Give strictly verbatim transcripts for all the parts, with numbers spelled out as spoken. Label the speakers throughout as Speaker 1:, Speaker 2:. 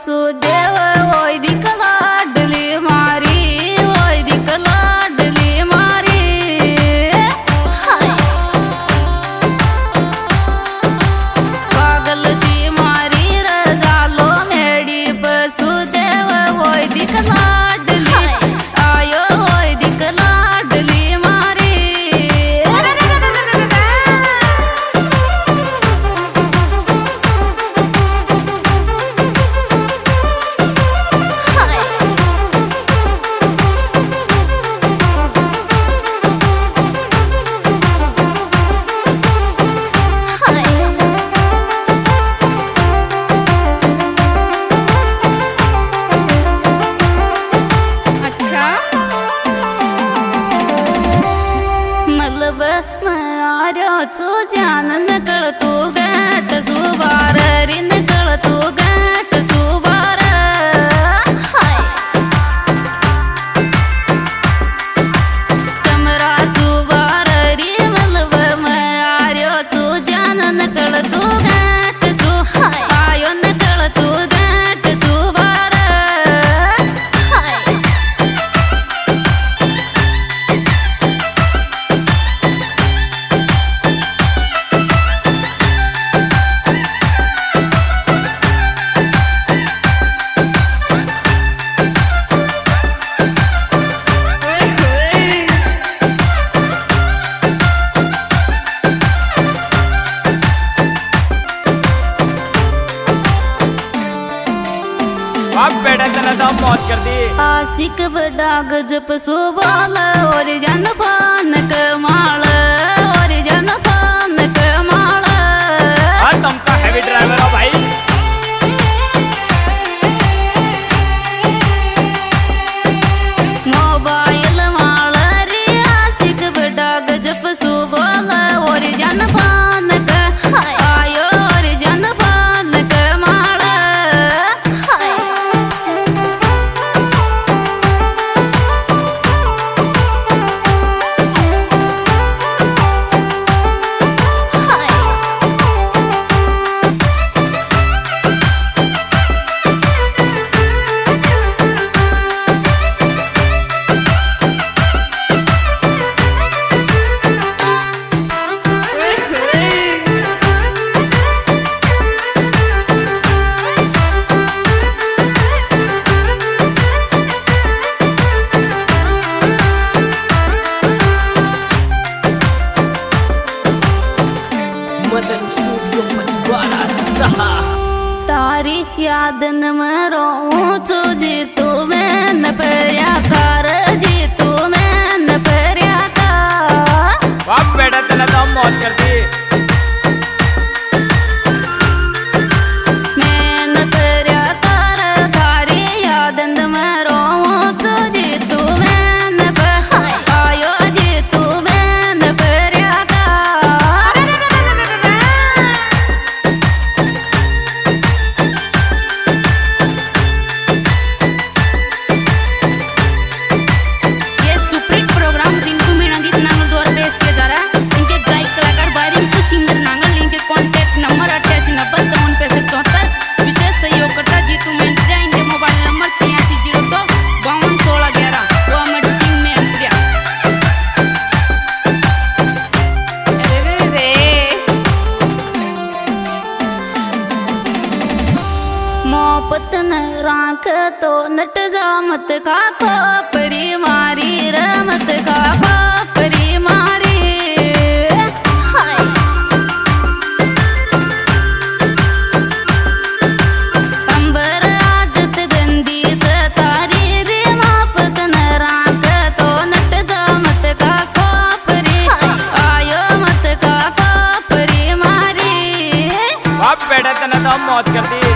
Speaker 1: वसुदेव ओय दिखला डली मारी ओय दिखला डली मारी पागल सी मारी रजालो मेडी वसुदेव ओय दिखला डली आयो ओय दिखला डली मारी चो जान नकल तू गट सुबार रिन कल तू गट सुबार कमरा सुबार री मलब मारो चो जान नकल तू गट सु आयो नकल तू गट सुबार
Speaker 2: मौज कर दी
Speaker 1: आशिक बड़ा गजब सुबाल और जन पान कमाल और जन पान कमाल
Speaker 2: तुम तो हैवी ड्राइवर हो भाई
Speaker 1: मोबाइल माल रे आशिक बड़ा गजब सुबाल और जन पान क आयो और जन पान कमाल तारी याद न मरो जी तू मैं न पर्या कार जी तू मैं न पर्या का
Speaker 2: बाप बेटा तेरा तो मौज कर दी
Speaker 1: मैं न पर्या कार तारी याद न मरो जी तू मैं न आयो जी तू मैं न पर्या का पतन राख तो नट जा मत का खोपरी मारी रमत का खोपरी मारी अंबर आदत गंदी तारी रे माँ पतन राख तो नट जा मत का खोपरी आयो मत का खोपरी मारी
Speaker 2: बाप बेटा तेरा तो मौज कर दी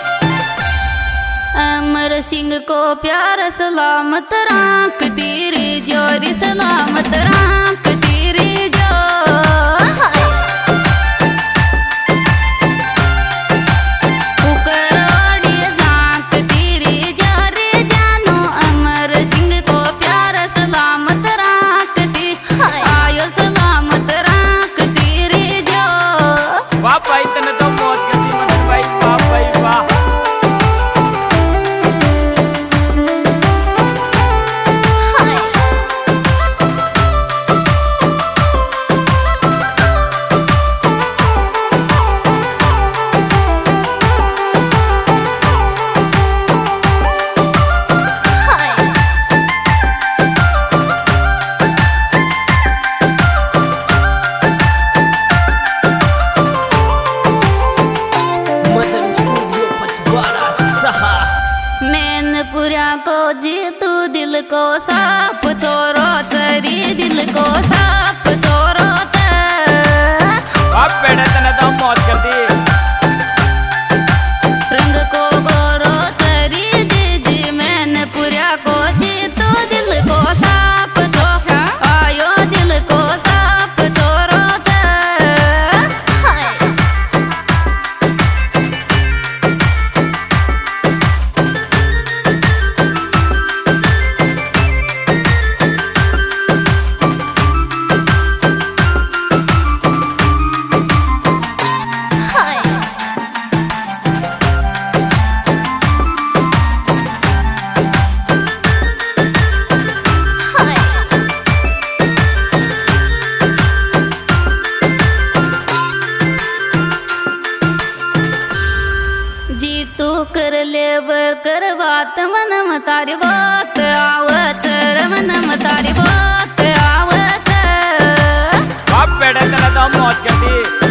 Speaker 1: सिंह को प्यार सलामत राख दी रे जोरी सलामत राख तेरी जो कुकरोड़ी झांक तेरी जोरी जानो अमर सिंह को प्यार सलामत राखती आयो सलामत राख तेरी जो।
Speaker 2: वाह भाई तने तो मौज कर दी मदन भाई, वाह भाई वाह।
Speaker 1: मैनपुरा को जी तू दिल को साफ छोरो तेरी दिल को साफ छोरो
Speaker 2: वाह बेटा तने तो मौज कर दी।
Speaker 1: रंग को गोरो तेरी जी जी मैनपुरा को जी तू दिल को साफ छोरो आयो दिल को साफ छोरो तू कर ले कर बात मन तारी बात आवत मन तारी बात आवत
Speaker 2: वाह बेटा तने तो मौज कर दी।